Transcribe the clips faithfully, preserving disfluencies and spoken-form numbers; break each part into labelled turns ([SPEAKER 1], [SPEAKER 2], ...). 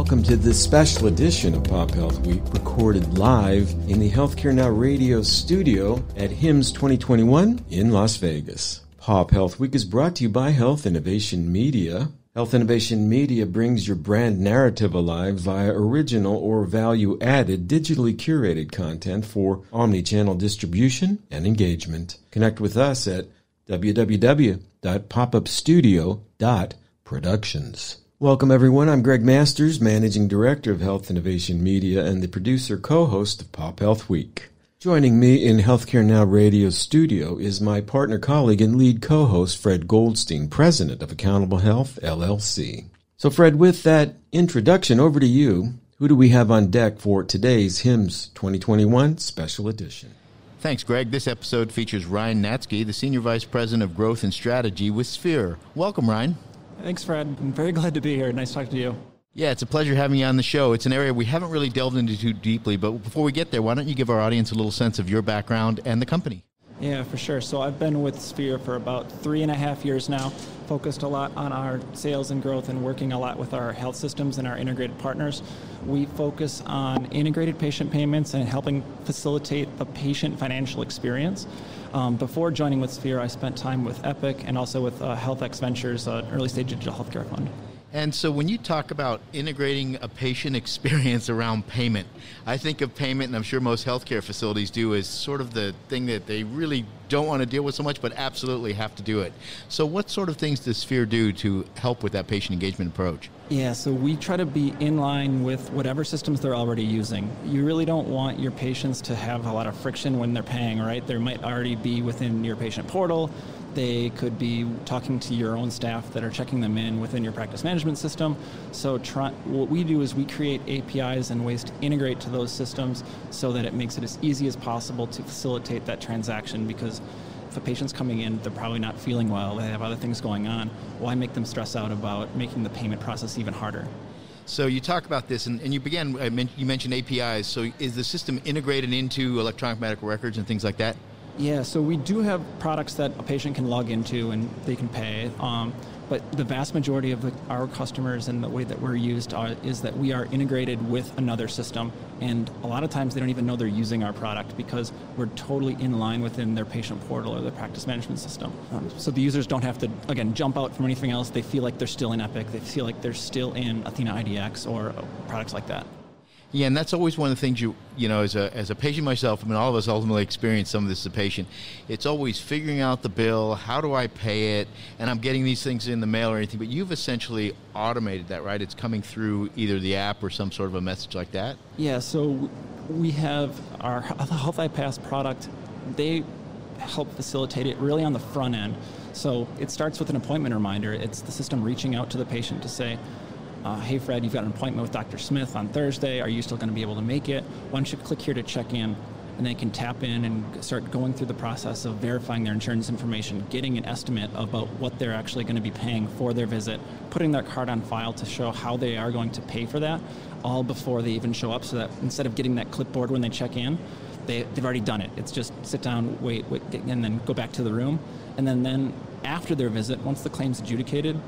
[SPEAKER 1] Welcome to this special edition of Pop Health Week, recorded live in the Healthcare Now Radio studio at HIMSS twenty twenty-one in Las Vegas. Pop Health Week is brought to you by Health Innovation Media. Health Innovation Media brings your brand narrative alive via original or value-added digitally curated content for omni-channel distribution and engagement. Connect with us at w w w dot pop up studio dot productions. Welcome, everyone. I'm Greg Masters, Managing Director of Health Innovation Media and the producer co-host of Pop Health Week. Joining me in Healthcare Now Radio studio is my partner, colleague, and lead co-host, Fred Goldstein, President of Accountable Health, L L C. So, Fred, with that introduction, over to you. Who do we have on deck for today's HIMSS twenty twenty-one Special Edition?
[SPEAKER 2] Thanks, Greg. This episode features Ryan Natzke, the Senior Vice President of Growth and Strategy with Sphere. Welcome, Ryan.
[SPEAKER 3] Thanks, Fred. I'm very glad to be here. Nice talking to you.
[SPEAKER 2] Yeah, it's a pleasure having you on the show. It's an area we haven't really delved into too deeply, but before we get there, why don't you give our audience a little sense of your background and the company?
[SPEAKER 3] Yeah, for sure. So I've been with Sphere for about three and a half years now, focused a lot on our sales and growth and working a lot with our health systems and our integrated partners. We focus on integrated patient payments and helping facilitate the patient financial experience. Um, before joining with Sphere, I spent time with Epic and also with uh, HealthX Ventures, an early stage digital healthcare fund.
[SPEAKER 2] And so when you talk about integrating a patient experience around payment, I think of payment, and I'm sure most healthcare facilities do, as sort of the thing that they really don't want to deal with so much, but absolutely have to do it. So what sort of things does Sphere do to help with that patient engagement approach?
[SPEAKER 3] Yeah, so we try to be in line with whatever systems they're already using. You really don't want your patients to have a lot of friction when they're paying, right? There might already be within your patient portal. They could be talking to your own staff that are checking them in within your practice management system. So try, what we do is we create A P Is and ways to integrate to those systems so that it makes it as easy as possible to facilitate that transaction, because if a patient's coming in, they're probably not feeling well, they have other things going on, why make them stress out about making the payment process even harder?
[SPEAKER 2] So you talk about this, and, and you began, I mean, you mentioned A P Is, so is the system integrated into electronic medical records and things like that?
[SPEAKER 3] Yeah, so we do have products that a patient can log into and they can pay, um, but the vast majority of the, our customers and the way that we're used are, is that we are integrated with another system, and a lot of times they don't even know they're using our product because we're totally in line within their patient portal or their practice management system. Um, so the users don't have to, again, jump out from anything else. They feel like they're still in Epic. They feel like they're still in Athena I D X or products like that.
[SPEAKER 2] Yeah, and that's always one of the things you, you know, as a as a patient myself, I mean, all of us ultimately experience some of this as a patient. It's always figuring out the bill, how do I pay it, and I'm getting these things in the mail or anything, but you've essentially automated that, right? It's coming through either the app or some sort of a message like that?
[SPEAKER 3] Yeah, so we have our Health iPass product. They help facilitate it really on the front end. So it starts with an appointment reminder. It's the system reaching out to the patient to say, Uh, hey, Fred, you've got an appointment with Doctor Smith on Thursday. Are you still going to be able to make it? Why don't you click here to check in? And they can tap in and start going through the process of verifying their insurance information, getting an estimate about what they're actually going to be paying for their visit, putting their card on file to show how they are going to pay for that, all before they even show up, so that instead of getting that clipboard when they check in, they, they've already done it. It's just sit down, wait, wait, and then go back to the room. And then, then after their visit, once the claim's adjudicated,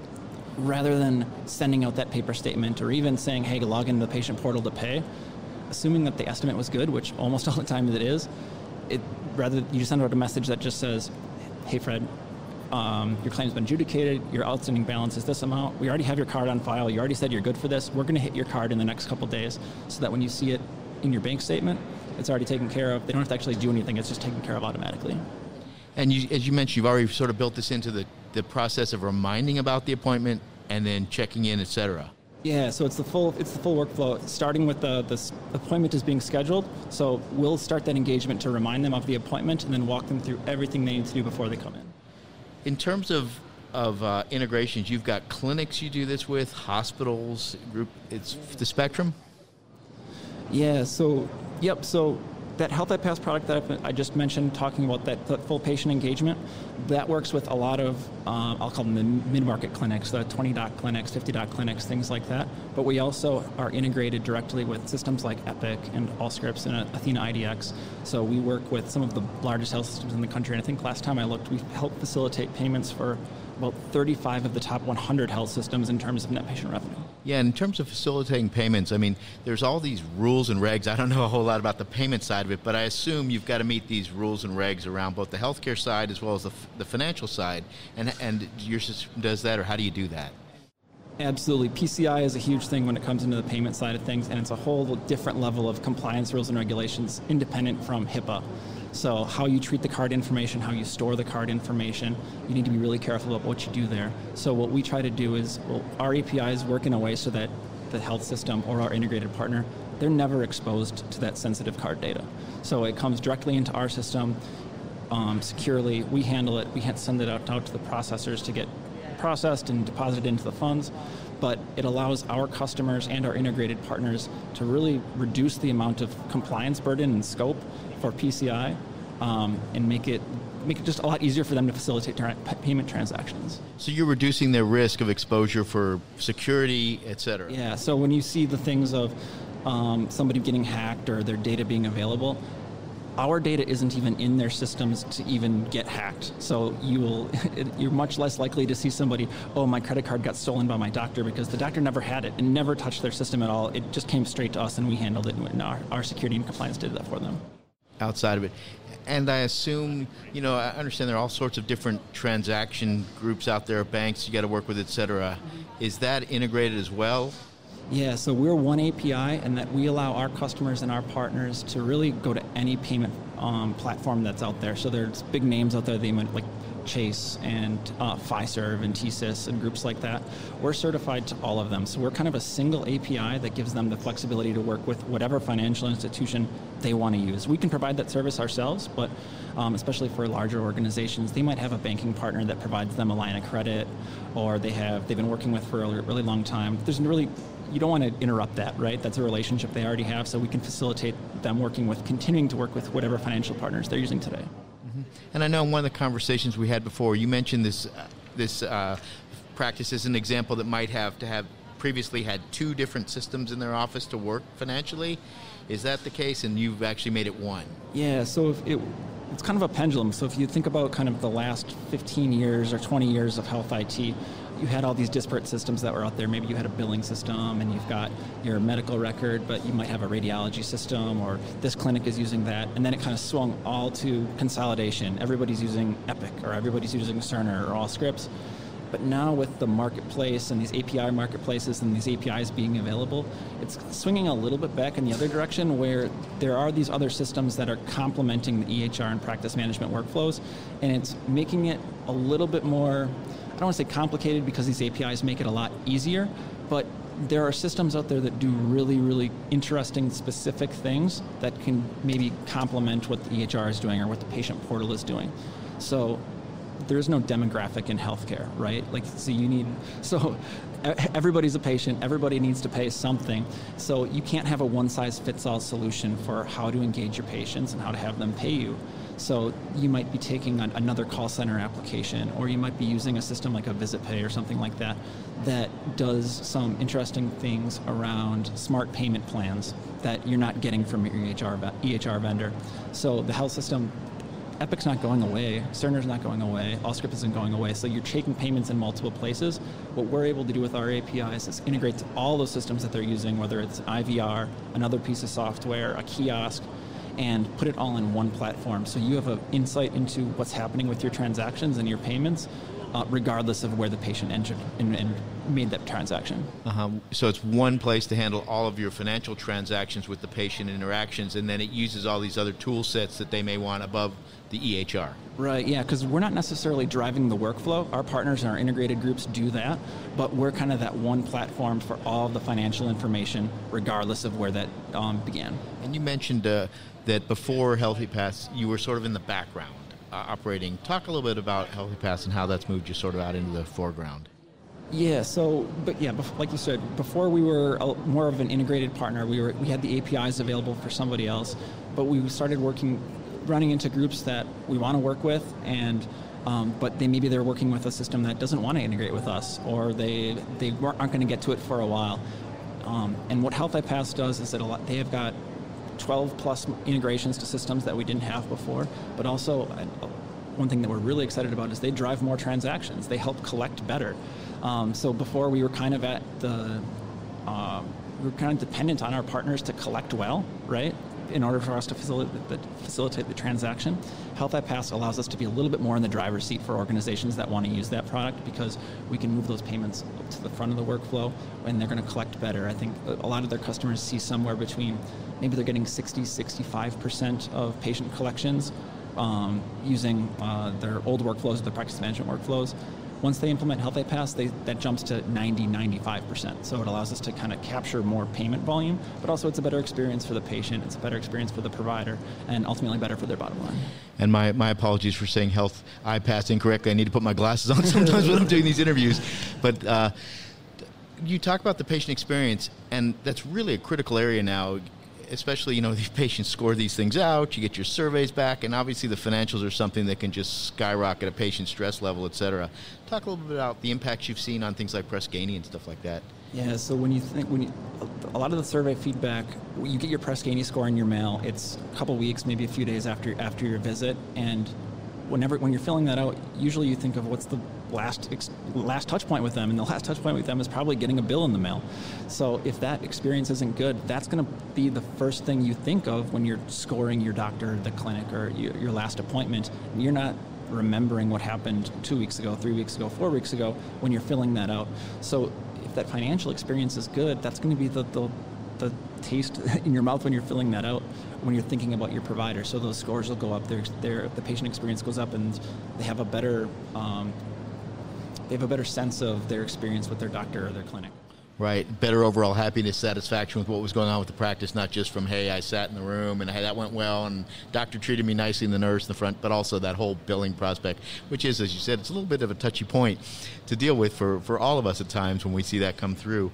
[SPEAKER 3] rather than sending out that paper statement or even saying, hey, log into the patient portal to pay, assuming that the estimate was good, which almost all the time it is, it rather you just send out a message that just says, hey, Fred, um, your claim's been adjudicated, your outstanding balance is this amount, we already have your card on file, you already said you're good for this, we're going to hit your card in the next couple days, so that when you see it in your bank statement, it's already taken care of. They don't have to actually do anything, it's just taken care of automatically.
[SPEAKER 2] And you, as you mentioned, you've already sort of built this into the, the process of reminding about the appointment and then checking in, et cetera.
[SPEAKER 3] Yeah, so it's the full it's the full workflow, starting with the, the appointment is being scheduled. So we'll start that engagement to remind them of the appointment and then walk them through everything they need to do before they come in.
[SPEAKER 2] In terms of of uh, integrations, you've got clinics you do this with, hospitals, group, it's the spectrum?
[SPEAKER 3] Yeah, so, yep, so that Health iPass product that I just mentioned, talking about that, that full patient engagement, that works with a lot of, uh, I'll call them the mid-market clinics, the twenty doc clinics, fifty doc clinics, things like that. But we also are integrated directly with systems like Epic and Allscripts and Athena I D X. So we work with some of the largest health systems in the country. And I think last time I looked, we helped facilitate payments for about thirty-five of the top one hundred health systems in terms of net patient revenue.
[SPEAKER 2] Yeah, in terms of facilitating payments, I mean, there's all these rules and regs. I don't know a whole lot about the payment side of it, but I assume you've got to meet these rules and regs around both the healthcare side as well as the, the financial side. And, and your system does that, or how do you do that?
[SPEAKER 3] Absolutely. P C I is a huge thing when it comes into the payment side of things, and it's a whole different level of compliance rules and regulations independent from HIPAA. So how you treat the card information, how you store the card information, you need to be really careful about what you do there. So what we try to do is, well, our A P Is work in a way so that the health system or our integrated partner, they're never exposed to that sensitive card data. So it comes directly into our system um, securely. We handle it. We send it out, out to the processors to get processed and deposited into the funds. But it allows our customers and our integrated partners to really reduce the amount of compliance burden and scope for P C I um, and make it make it just a lot easier for them to facilitate tra- payment transactions.
[SPEAKER 2] So you're reducing their risk of exposure for security, et cetera.
[SPEAKER 3] Yeah, so when you see the things of um, somebody getting hacked or their data being available, our data isn't even in their systems to even get hacked. So you will, you're much less likely to see somebody, oh, my credit card got stolen by my doctor, because the doctor never had it and never touched their system at all. It just came straight to us and we handled it, and our, our security and compliance did that for them.
[SPEAKER 2] Outside of it. And I assume, you know, I understand there are all sorts of different transaction groups out there, banks you got to work with, et cetera. Is that integrated as well?
[SPEAKER 3] Yeah, so we're one A P I, and that we allow our customers and our partners to really go to any payment um, platform that's out there. So there's big names out there, they might, like Chase and uh, Fiserv and T S Y S and groups like that. We're certified to all of them. So we're kind of a single A P I that gives them the flexibility to work with whatever financial institution they want to use. We can provide that service ourselves, but um, especially for larger organizations, they might have a banking partner that provides them a line of credit, or they have, they've been working with for a really long time. There's really, you don't want to interrupt that, right? That's a relationship they already have, so we can facilitate them working with, continuing to work with whatever financial partners they're using today.
[SPEAKER 2] Mm-hmm. And I know in one of the conversations we had before, you mentioned this uh, this uh, practice as an example that might have to have previously had two different systems in their office to work financially. Is that the case, and you've actually made it one?
[SPEAKER 3] Yeah, so if it, it's kind of a pendulum. So if you think about kind of the last fifteen years or twenty years of health I T, you had all these disparate systems that were out there. Maybe you had a billing system and you've got your medical record, but you might have a radiology system, or this clinic is using that. And then it kind of swung all to consolidation. Everybody's using Epic, or everybody's using Cerner, or Allscripts. But now with the marketplace and these A P I marketplaces and these A P Is being available, it's swinging a little bit back in the other direction, where there are these other systems that are complementing the E H R and practice management workflows, and it's making it a little bit more, I don't want to say complicated, because these A P Is make it a lot easier, but there are systems out there that do really, really interesting, specific things that can maybe complement what the E H R is doing or what the patient portal is doing. So there is no demographic in healthcare, right? Like, so you need, so everybody's a patient, everybody needs to pay something. So you can't have a one-size-fits-all solution for how to engage your patients and how to have them pay you. So you might be taking an, another call center application, or you might be using a system like a VisitPay or something like that, that does some interesting things around smart payment plans that you're not getting from your E H R, E H R vendor. So the health system, Epic's not going away, Cerner's not going away, Allscripts isn't going away, so you're taking payments in multiple places. What we're able to do with our A P Is is integrate to all those systems that they're using, whether it's I V R, another piece of software, a kiosk, and put it all in one platform. So you have an insight into what's happening with your transactions and your payments, uh, regardless of where the patient entered and, and made that transaction.
[SPEAKER 2] Uh-huh. So it's one place to handle all of your financial transactions with the patient interactions, and then it uses all these other tool sets that they may want above the E H R.
[SPEAKER 3] Right, yeah, because we're not necessarily driving the workflow. Our partners and our integrated groups do that, but we're kind of that one platform for all of the financial information, regardless of where that um, began.
[SPEAKER 2] And you mentioned uh, that before HealthyPass, you were sort of in the background uh, operating. Talk a little bit about HealthyPass and how that's moved you sort of out into the foreground.
[SPEAKER 3] Yeah, so, but yeah, like you said, before we were a, more of an integrated partner, we were we had the A P Is available for somebody else, but we started working, running into groups that we want to work with, and um, but they maybe they're working with a system that doesn't want to integrate with us, or they they aren't going to get to it for a while. Um, and what HealthyPass does is that a lot, they have got twelve plus integrations to systems that we didn't have before, but also one thing that we're really excited about is they drive more transactions. They help collect better. Um, so before we were kind of at the, uh, we were kind of dependent on our partners to collect well, right? In order for us to facilitate the, facilitate the transaction. Health iPass allows us to be a little bit more in the driver's seat for organizations that want to use that product, because we can move those payments up to the front of the workflow and they're going to collect better. I think a lot of their customers see somewhere between, maybe they're getting sixty, sixty-five percent of patient collections um, using uh, their old workflows, the practice management workflows. Once they implement Health iPass, they, that jumps to ninety, ninety-five percent. So it allows us to kind of capture more payment volume, but also it's a better experience for the patient, it's a better experience for the provider, and ultimately better for their bottom line.
[SPEAKER 2] And my, my apologies for saying Health iPass incorrectly. I need to put my glasses on sometimes when I'm doing these interviews. But uh, you talk about the patient experience, and that's really a critical area now. Especially, you know, these patients score these things out, you get your surveys back, and obviously the financials are something that can just skyrocket a patient's stress level, et cetera. Talk a little bit about the impacts you've seen on things like Press Ganey and stuff like that.
[SPEAKER 3] Yeah, so when you think, when you, a lot of the survey feedback, you get your Press Ganey score in your mail, it's a couple weeks, maybe a few days after after your visit, and whenever when you're filling that out, usually you think of what's the last last touch point with them, and the last touch point with them is probably getting a bill in the mail. So if that experience isn't good, that's going to be the first thing you think of when you're scoring your doctor, the clinic, or your, your last appointment. You're not remembering what happened two weeks ago, three weeks ago, four weeks ago when you're filling that out. So if that financial experience is good, that's going to be the, the the taste in your mouth when you're filling that out, when you're thinking about your provider. So those scores will go up, their, their, the patient experience goes up, and they have a better um, they have a better sense of their experience with their doctor or their clinic.
[SPEAKER 2] Right, better overall happiness, satisfaction with what was going on with the practice, not just from, hey, I sat in the room and hey, that went well and doctor treated me nicely and the nurse in the front, but also that whole billing prospect, which is, as you said, it's a little bit of a touchy point to deal with for, for all of us at times when we see that come through.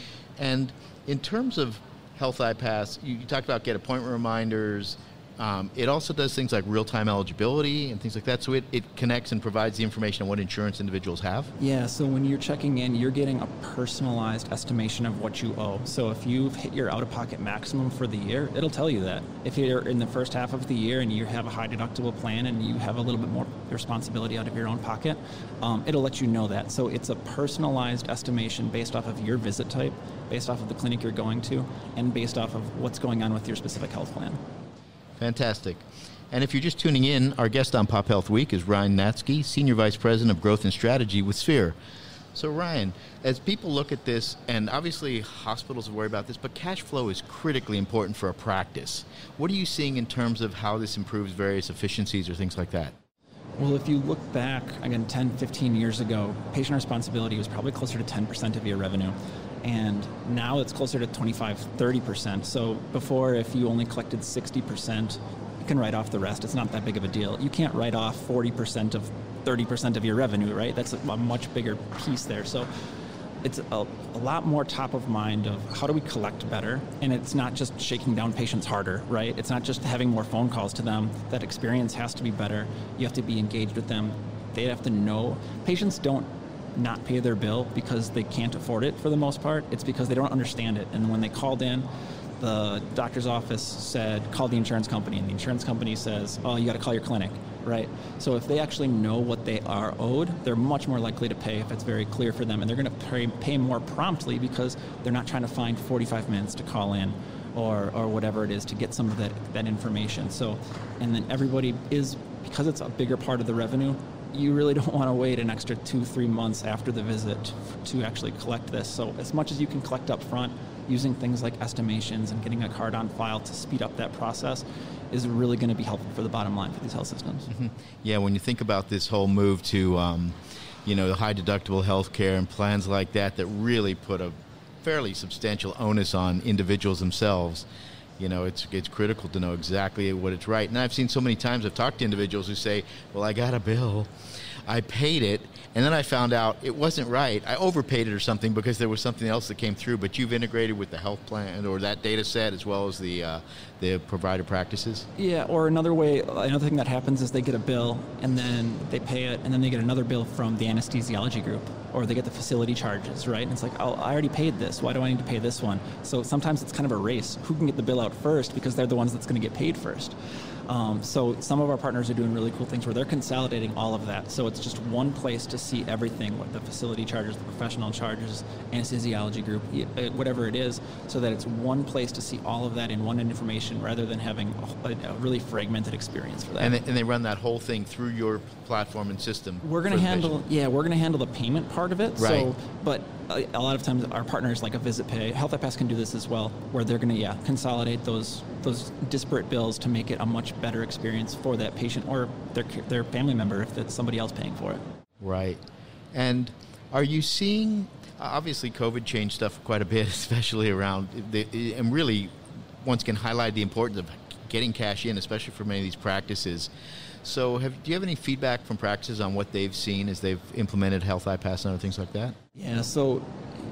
[SPEAKER 2] And in terms of Health iPass, you, you talked about get appointment reminders. Um, it also does things like real-time eligibility and things like that, so it, it connects and provides the information on what insurance individuals have?
[SPEAKER 3] Yeah, so when you're checking in, you're getting a personalized estimation of what you owe. So if you've hit your out-of-pocket maximum for the year, it'll tell you that. If you're in the first half of the year and you have a high-deductible plan and you have a little bit more responsibility out of your own pocket, um, it'll let you know that. So it's a personalized estimation based off of your visit type, based off of the clinic you're going to, and based off of what's going on with your specific health plan.
[SPEAKER 2] Fantastic. And if you're just tuning in, our guest on Pop Health Week is Ryan Natzke, Senior Vice President of Growth and Strategy with Sphere. So Ryan, as people look at this, and obviously hospitals worry about this, but cash flow is critically important for a practice. What are you seeing in terms of how this improves various efficiencies or things like that?
[SPEAKER 3] Well, if you look back, again, ten, fifteen years ago, patient responsibility was probably closer to ten percent of your revenue. And now it's closer to twenty-five, thirty percent. So before, if you only collected sixty percent, you can write off the rest. It's not that big of a deal. You can't write off forty percent of thirty percent of your revenue, right? That's a much bigger piece there. So it's a, a lot more top of mind of how do we collect better? And it's not just shaking down patients harder, right? It's not just having more phone calls to them. That experience has to be better. You have to be engaged with them. They have to know. Patients don't not pay their bill because they can't afford it for the most part. It's because they don't understand it. And when they called in, the doctor's office said, call the insurance company. And the insurance company says, oh, you got to call your clinic, right? So if they actually know what they are owed, they're much more likely to pay if it's very clear for them. And they're going to pay, pay more promptly because they're not trying to find forty-five minutes to call in or or whatever it is to get some of that, that information. So, and then everybody is, because it's a bigger part of the revenue, you really don't want to wait an extra two, three months after the visit to actually collect this. So as much as you can collect up front, using things like estimations and getting a card on file to speed up that process is really going to be helpful for the bottom line for these health systems.
[SPEAKER 2] Mm-hmm. Yeah, when you think about this whole move to, um, you know, high deductible health care and plans like that that really put a fairly substantial onus on individuals themselves, you know, it's it's critical to know exactly what it's right. And I've seen so many times, I've talked to individuals who say, well, I got a bill, I paid it, and then I found out it wasn't right. I overpaid it or something because there was something else that came through, but you've integrated with the health plan or that data set as well as the uh, the provider practices?
[SPEAKER 3] Yeah, or another way, another thing that happens is they get a bill and then they pay it and then they get another bill from the anesthesiology group or they get the facility charges, right? And it's like, oh, I already paid this. Why do I need to pay this one? So sometimes it's kind of a race. Who can get the bill out first because they're the ones that's going to get paid first. Um, so some of our partners are doing really cool things where they're consolidating all of that. So it's just one place to see everything, what the facility charges, the professional charges, anesthesiology group, whatever it is, so that it's one place to see all of that in one information rather than having a, a really fragmented experience for that.
[SPEAKER 2] And they, and they run that whole thing through your platform and system.
[SPEAKER 3] We're going to handle, yeah, we're going to handle the payment part of it.
[SPEAKER 2] Right.
[SPEAKER 3] So, but a, a lot of times our partners like a VisitPay, HealthIPass can do this as well, where they're going to, yeah, consolidate those those disparate bills to make it a much better experience for that patient or their their family member if it's somebody else paying for it.
[SPEAKER 2] Right. And are you seeing, obviously COVID changed stuff quite a bit, especially around, the, and really once again highlight the importance of getting cash in, especially for many of these practices. So have, do you have any feedback from practices on what they've seen as they've implemented HealthIPass and other things like that?
[SPEAKER 3] Yeah, so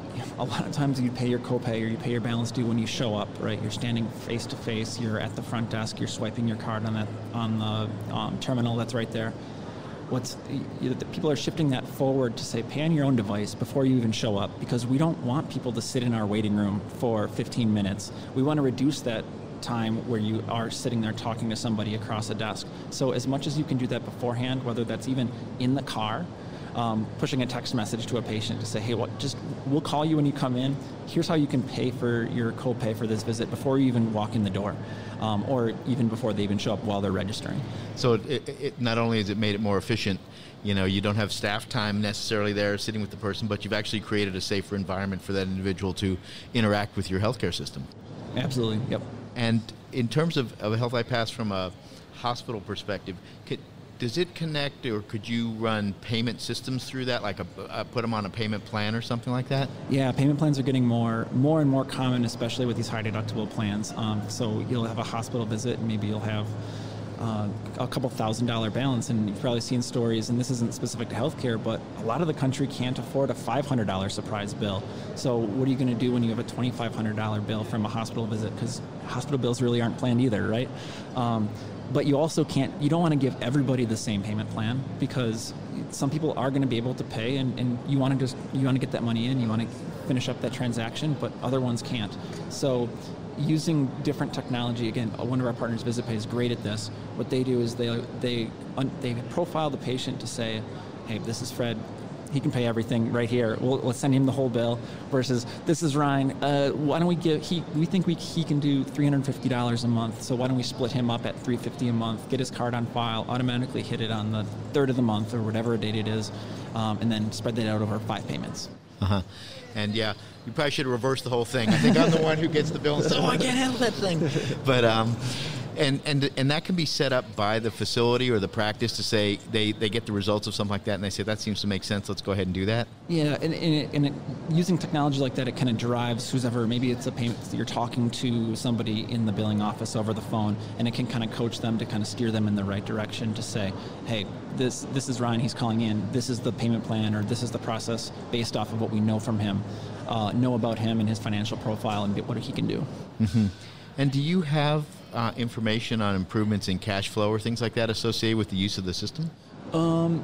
[SPEAKER 3] a lot of times you pay your copay or you pay your balance due when you show up, right? You're standing face to face, you're at the front desk, you're swiping your card on that on the um, terminal that's right there. What's you know, the people are shifting that forward to say pay on your own device before you even show up, because we don't want people to sit in our waiting room for fifteen minutes. We want to reduce that time where you are sitting there talking to somebody across a desk. So as much as you can do that beforehand, whether that's even in the car, Um, pushing a text message to a patient to say, hey, what, just we'll call you when you come in. Here's how you can pay for your copay for this visit before you even walk in the door, um, or even before they even show up while they're registering.
[SPEAKER 2] So it, it, it not only has it made it more efficient, you know, you don't have staff time necessarily there sitting with the person, but you've actually created a safer environment for that individual to interact with your healthcare system.
[SPEAKER 3] Absolutely, yep.
[SPEAKER 2] And in terms of, of HealthIPass from a hospital perspective, could, does it connect, or could you run payment systems through that, like a, uh, put them on a payment plan or something like that?
[SPEAKER 3] Yeah, payment plans are getting more more and more common, especially with these high deductible plans. Um, so you'll have a hospital visit, and maybe you'll have uh, a couple thousand dollar balance, and you've probably seen stories, and this isn't specific to healthcare, but a lot of the country can't afford a five hundred dollar surprise bill. So what are you going to do when you have a twenty-five hundred dollar bill from a hospital visit? Because hospital bills really aren't planned either, right? Um, But you also can't, you don't want to give everybody the same payment plan, because some people are going to be able to pay, and, and you want to just, you want to get that money in, you want to finish up that transaction, but other ones can't. So using different technology, again, one of our partners, VisitPay, is great at this. What they do is they, they, they profile the patient to say, hey, this is Fred. He can pay everything right here. We'll, let's send him the whole bill. Versus, this is Ryan. Uh, why don't we give? He we think we he can do three hundred fifty dollars a month. So why don't we split him up at three hundred fifty dollars a month? Get his card on file. Automatically hit it on the third of the month or whatever date it is, um, and then spread that out over five payments.
[SPEAKER 2] Uh huh. And yeah, you probably should reverse the whole thing. I think I'm the one who gets the bill and says, "Oh, I can't handle that thing." But um. And, and and that can be set up by the facility or the practice to say they, they get the results of something like that, and they say, that seems to make sense, let's go ahead and do that?
[SPEAKER 3] Yeah, and, and, it, and it, using technology like that, it kind of drives who's ever, maybe it's a payment, you're talking to somebody in the billing office over the phone, and it can kind of coach them to kind of steer them in the right direction to say, hey, this this is Ryan, he's calling in, this is the payment plan, or this is the process based off of what we know from him, uh, know about him and his financial profile and what he can do.
[SPEAKER 2] Mm-hmm. And do you have uh, information on improvements in cash flow or things like that associated with the use of the system?
[SPEAKER 3] Um,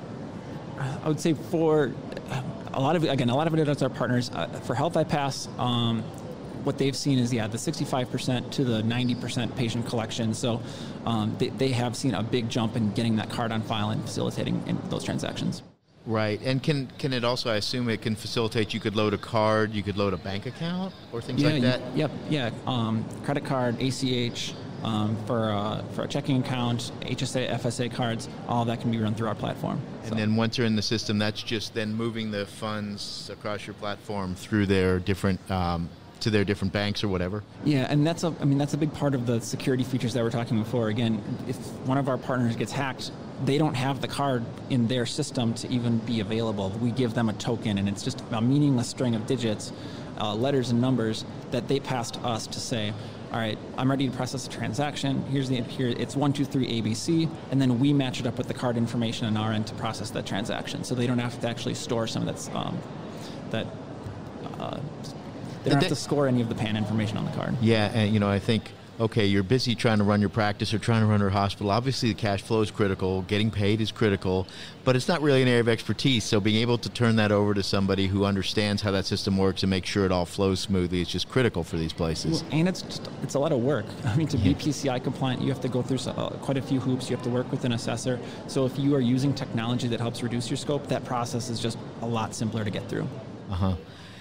[SPEAKER 3] I would say for a lot of it, again, a lot of it is our partners. Uh, for HealthIPass, um, what they've seen is, yeah, the sixty-five percent to the ninety percent patient collection. So um, they, they have seen a big jump in getting that card on file and facilitating in those transactions.
[SPEAKER 2] Right, and can can it also, I assume it can facilitate, you could load a card, you could load a bank account or things
[SPEAKER 3] yeah,
[SPEAKER 2] like that?
[SPEAKER 3] You, yep, yeah, um, credit card, A C H, um, for, uh, for a checking account, H S A, F S A cards, all that can be run through our platform.
[SPEAKER 2] And
[SPEAKER 3] so.
[SPEAKER 2] then once you're in the system, that's just then moving the funds across your platform through their different, um, to their different banks or whatever?
[SPEAKER 3] Yeah, and that's a, I mean, that's a big part of the security features that we're talking before. Again, if one of our partners gets hacked, they don't have the card in their system to even be available. We give them a token, and it's just a meaningless string of digits, uh, letters and numbers that they pass to us to say, all right, I'm ready to process a transaction. Here's the, here, it's one, two, three, A B C, and then we match it up with the card information on our end to process that transaction. So they don't have to actually store some of that's, um, that, uh, they don't have to score any of the P A N information on the card.
[SPEAKER 2] Yeah, and you know, I think okay, you're busy trying to run your practice or trying to run your hospital. Obviously, the cash flow is critical. Getting paid is critical, but it's not really an area of expertise. So being able to turn that over to somebody who understands how that system works and make sure it all flows smoothly is just critical for these places.
[SPEAKER 3] Well, and it's just, it's a lot of work. I mean, to be P C I compliant, you have to go through so, uh, quite a few hoops. You have to work with an assessor. So if you are using technology that helps reduce your scope, that process is just a lot simpler to get through.
[SPEAKER 2] Uh-huh.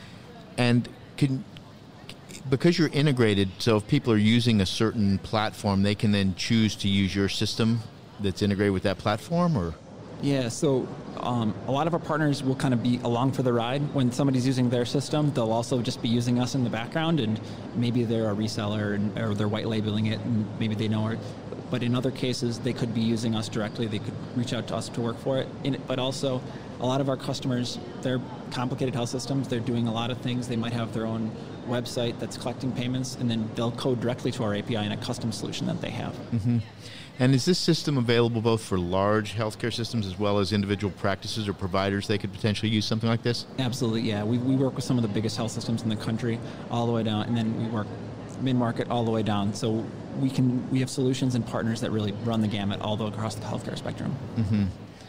[SPEAKER 2] And can... because you're integrated, so if people are using a certain platform, they can then choose to use your system that's integrated with that platform, or?
[SPEAKER 3] Yeah, so um, a lot of our partners will kind of be along for the ride. When somebody's using their system, they'll also just be using us in the background, and maybe they're a reseller and, or they're white labeling it, and maybe they know it. But in other cases, they could be using us directly. They could reach out to us to work for it. In, but also, a lot of our customers, they're complicated health systems. They're doing a lot of things. They might have their own website that's collecting payments, and then they'll code directly to our A P I in a custom solution that they have.
[SPEAKER 2] Mm-hmm. And is this system available both for large healthcare systems as well as individual practices or providers they could potentially use something like this?
[SPEAKER 3] Absolutely, yeah. We, we work with some of the biggest health systems in the country all the way down, and then we work mid-market all the way down. So we can we have solutions and partners that really run the gamut all the way across the healthcare spectrum.
[SPEAKER 2] Mm-hmm.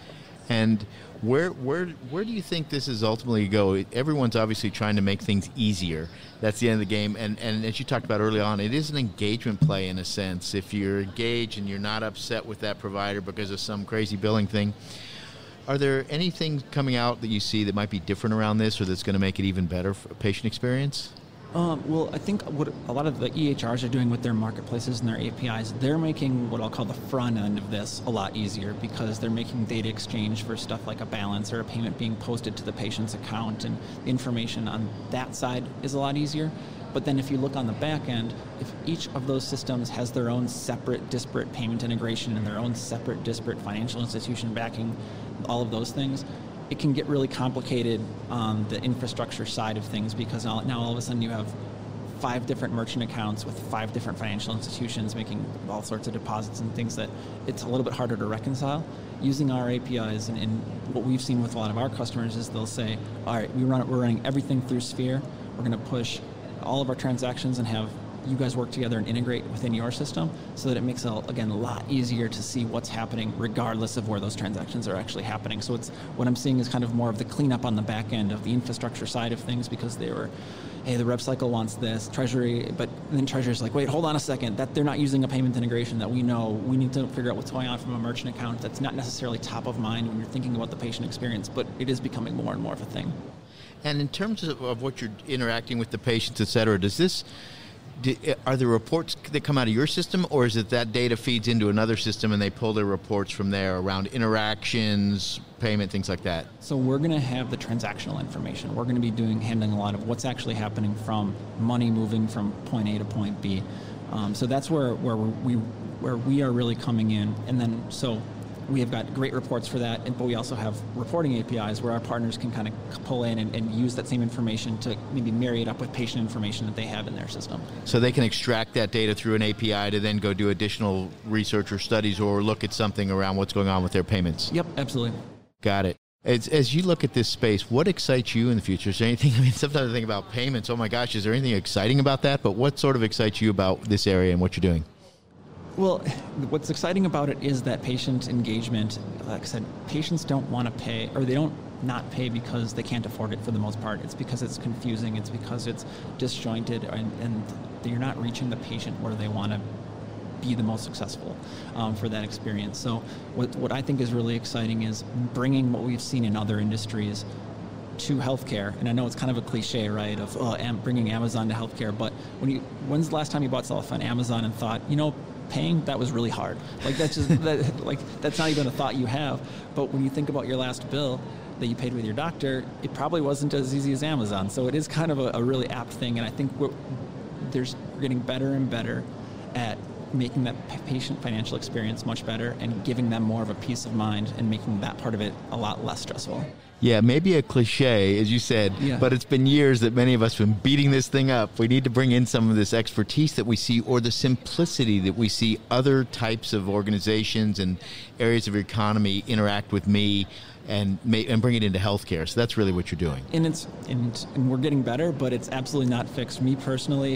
[SPEAKER 2] And where where where do you think this is ultimately go? Everyone's obviously trying to make things easier. That's the end of the game. And and as you talked about early on, it is an engagement play in a sense. If you're engaged and you're not upset with that provider because of some crazy billing thing, are there anything coming out that you see that might be different around this, or that's going to make it even better for a patient experience?
[SPEAKER 3] Um, well, I think what a lot of the E H Rs are doing with their marketplaces and their A P Is, they're making what I'll call the front end of this a lot easier, because they're making data exchange for stuff like a balance or a payment being posted to the patient's account, and the information on that side is a lot easier. But then if you look on the back end, if each of those systems has their own separate, disparate payment integration and their own separate, disparate financial institution backing all of those things, it can get really complicated on the infrastructure side of things, because now, now all of a sudden you have five different merchant accounts with five different financial institutions making all sorts of deposits and things that it's a little bit harder to reconcile. Using our A P Is, and, and what we've seen with a lot of our customers is they'll say, all right, we run, we're running everything through Sphere. We're going to push all of our transactions and have you guys work together and integrate within your system, so that it makes it, again, a lot easier to see what's happening regardless of where those transactions are actually happening. So it's what I'm seeing is kind of more of the cleanup on the back end of the infrastructure side of things, because they were, hey, the rev cycle wants this, Treasury, but then Treasury's like, wait, hold on a second, that they're not using a payment integration that we know. We need to figure out what's going on from a merchant account. That's not necessarily top of mind when you're thinking about the patient experience, but it is becoming more and more of a thing.
[SPEAKER 2] And in terms of, of what you're interacting with the patients, et cetera, does this Do, are there reports that come out of your system, or is it that data feeds into another system and they pull their reports from there around interactions, payment, things like that?
[SPEAKER 3] So we're going to have the transactional information. We're going to be doing handling a lot of what's actually happening from money moving from point A to point B. Um, so that's where where we where we are really coming in, and then so. We have got great reports for that, but we also have reporting A P Is where our partners can kind of pull in and, and use that same information to maybe marry it up with patient information that they have in their system.
[SPEAKER 2] So they can extract that data through an A P I to then go do additional research or studies or look at something around what's going on with their payments.
[SPEAKER 3] Yep, absolutely.
[SPEAKER 2] Got it. As, as you look at this space, what excites you in the future? Is there anything, I mean, sometimes I think about payments, oh my gosh, is there anything exciting about that? But what sort of excites you about this area and what you're doing?
[SPEAKER 3] Well, what's exciting about it is that patient engagement. Like I said, patients don't want to pay, or they don't not pay because they can't afford it for the most part. It's because it's confusing. It's because it's disjointed, and, and you're not reaching the patient where they want to be the most successful um, for that experience. So what, what I think is really exciting is bringing what we've seen in other industries to healthcare. And I know it's kind of a cliche, right, of oh, am, bringing Amazon to healthcare, but when you, when's the last time you bought stuff on Amazon and thought, you know, paying, that was really hard. Like that's just that, like that's not even a thought you have. But when you think about your last bill that you paid with your doctor, it probably wasn't as easy as Amazon. So it is kind of a, a really apt thing, and I think we're, there's we're getting better and better at making that patient financial experience much better and giving them more of a peace of mind and making that part of it a lot less stressful.
[SPEAKER 2] Yeah, maybe a cliche, as you said, yeah. But it's been years that many of us have been beating this thing up. We need to bring in some of this expertise that we see, or the simplicity that we see other types of organizations and areas of your economy interact with me and may, and bring it into healthcare. So that's really what you're doing.
[SPEAKER 3] And it's and, and we're getting better, but it's absolutely not fixed. Me personally,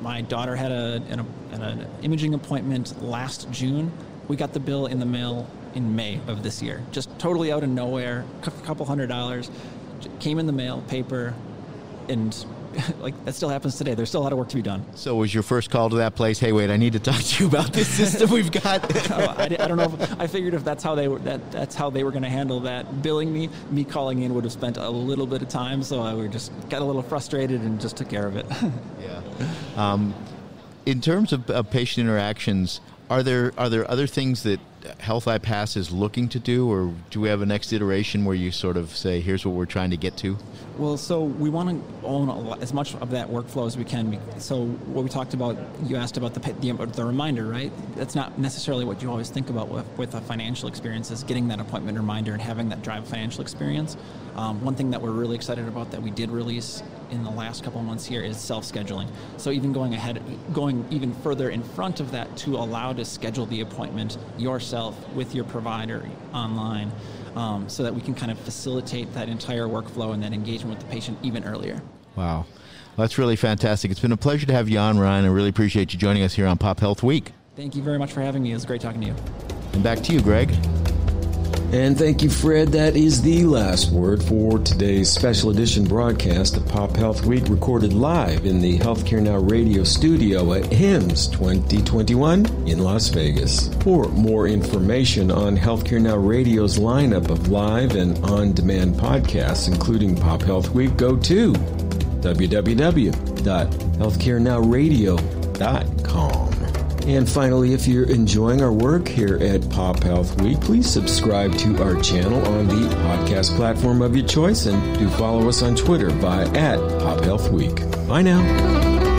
[SPEAKER 3] my daughter had a, an, an imaging appointment last June. We got the bill in the mail in May of this year, just totally out of nowhere, a couple hundred dollars, came in the mail, paper, and like that still happens today. There's still a lot of work to be done.
[SPEAKER 2] So was your first call to that place, hey, wait, I need to talk to you about this system we've got?
[SPEAKER 3] oh, I, I don't know. If, I figured if that's how they were, that that's how they were going to handle that, billing me, me calling in would have spent a little bit of time. So I would just got a little frustrated and just took care of it.
[SPEAKER 2] yeah. Um, in terms of, of patient interactions, are there are there other things that Health iPass is looking to do, or do we have a next iteration where you sort of say, here's what we're trying to get to?
[SPEAKER 3] Well, so we want to own a lot, as much of that workflow as we can. So what we talked about, you asked about the the, the reminder, right? That's not necessarily what you always think about with, with a financial experience, is getting that appointment reminder and having that drive financial experience. Um, one thing that we're really excited about that we did release in the last couple of months here is self-scheduling. So even going ahead, going even further in front of that to allow to schedule the appointment yourself with your provider online, um, so that we can kind of facilitate that entire workflow and that engagement with the patient even earlier.
[SPEAKER 2] Wow. Well, that's really fantastic. It's been a pleasure to have you on, Ryan. I really appreciate you joining us here on Pop Health Week.
[SPEAKER 3] Thank you very much for having me. It was great talking to you.
[SPEAKER 2] And back to you, Greg.
[SPEAKER 1] And thank you, Fred. That is the last word for today's special edition broadcast of Pop Health Week, recorded live in the Healthcare Now radio studio at HIMSS twenty twenty-one in Las Vegas. For more information on Healthcare Now radio's lineup of live and on-demand podcasts, including Pop Health Week, go to w w w dot healthcare now radio dot com. And finally, if you're enjoying our work here at Pop Health Week, please subscribe to our channel on the podcast platform of your choice, and do follow us on Twitter by at Pop Health Week. Bye now.